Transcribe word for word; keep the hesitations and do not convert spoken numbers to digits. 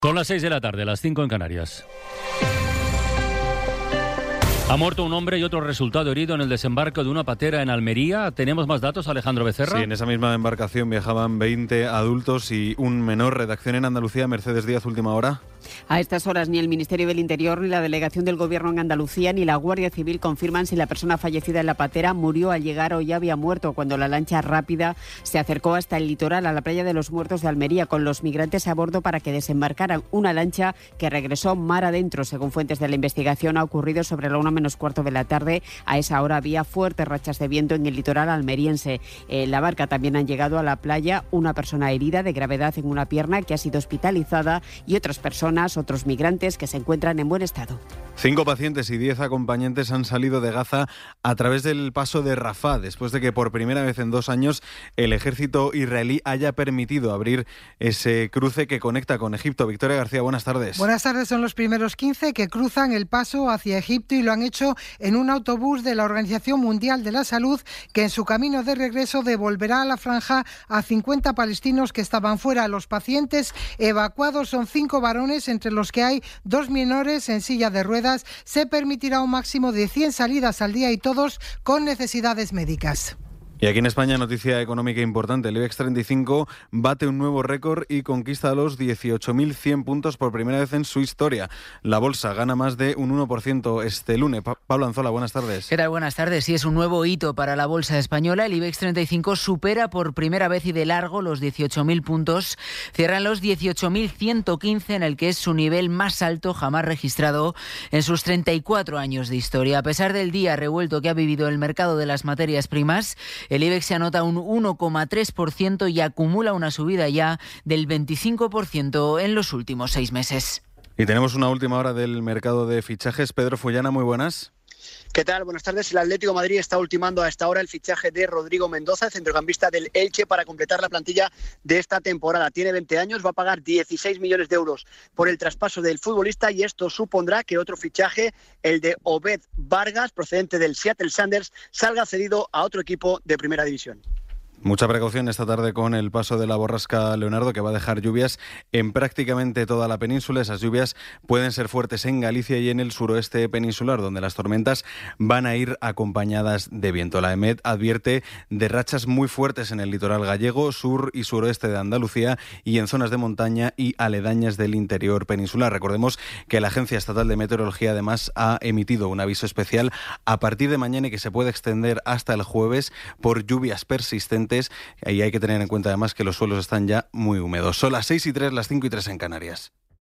Son las seis de la tarde, las cinco en Canarias. Ha muerto un hombre y otro resultado herido en el desembarco de una patera en Almería. ¿Tenemos más datos, Alejandro Becerra? Sí, en esa misma embarcación viajaban veinte adultos y un menor. Redacción en Andalucía, Mercedes Díaz, última hora. A estas horas ni el Ministerio del Interior, ni la Delegación del Gobierno en Andalucía, ni la Guardia Civil confirman si la persona fallecida en la patera murió al llegar o ya había muerto cuando la lancha rápida se acercó hasta el litoral, a la playa de los Muertos de Almería, con los migrantes a bordo para que desembarcaran. Una lancha que regresó mar adentro, según fuentes de la investigación. Ha ocurrido sobre la una menos cuarto de la tarde. A esa hora había fuertes rachas de viento en el litoral almeriense. En la barca también han llegado a la playa una persona herida de gravedad en una pierna que ha sido hospitalizada y otras personas otros migrantes que se encuentran en buen estado. Cinco pacientes y diez acompañantes han salido de Gaza a través del paso de Rafah, después de que por primera vez en dos años el ejército israelí haya permitido abrir ese cruce que conecta con Egipto. Victoria García, buenas tardes. Buenas tardes, son los primeros quince que cruzan el paso hacia Egipto y lo han hecho en un autobús de la Organización Mundial de la Salud, que en su camino de regreso devolverá a la franja a cincuenta palestinos que estaban fuera. Los pacientes evacuados son cinco varones, entre los que hay dos menores en silla de ruedas. Se permitirá un máximo de cien salidas al día y todos con necesidades médicas. Y aquí en España, noticia económica importante. El IBEX treinta y cinco bate un nuevo récord y conquista los dieciocho mil cien puntos por primera vez en su historia. La bolsa gana más de un uno por ciento este lunes. Pa- Pablo Anzola, buenas tardes. ¿Qué tal? Buenas tardes. Sí, es un nuevo hito para la bolsa española. El IBEX treinta y cinco supera por primera vez y de largo los dieciocho mil puntos. Cierran los dieciocho mil ciento quince, en el que es su nivel más alto jamás registrado en sus treinta y cuatro años de historia. A pesar del día revuelto que ha vivido el mercado de las materias primas, el IBEX se anota un uno coma tres por ciento y acumula una subida ya del veinticinco por ciento en los últimos seis meses. Y tenemos una última hora del mercado de fichajes. Pedro Fullana, muy buenas. ¿Qué tal? Buenas tardes. El Atlético de Madrid está ultimando a esta hora el fichaje de Rodrigo Mendoza, centrocampista del Elche, para completar la plantilla de esta temporada. Tiene veinte años, va a pagar dieciséis millones de euros por el traspaso del futbolista y esto supondrá que otro fichaje, el de Obed Vargas, procedente del Seattle Sounders, salga cedido a otro equipo de primera división. Mucha precaución esta tarde con el paso de la borrasca Leonardo, que va a dejar lluvias en prácticamente toda la península. Esas lluvias pueden ser fuertes en Galicia y en el suroeste peninsular, donde las tormentas van a ir acompañadas de viento. La EMET advierte de rachas muy fuertes en el litoral gallego, sur y suroeste de Andalucía y en zonas de montaña y aledañas del interior peninsular. Recordemos que la Agencia Estatal de Meteorología además ha emitido un aviso especial a partir de mañana y que se puede extender hasta el jueves por lluvias persistentes. Y hay que tener en cuenta además que los suelos están ya muy húmedos. Son las seis y tres, las cinco y tres en Canarias.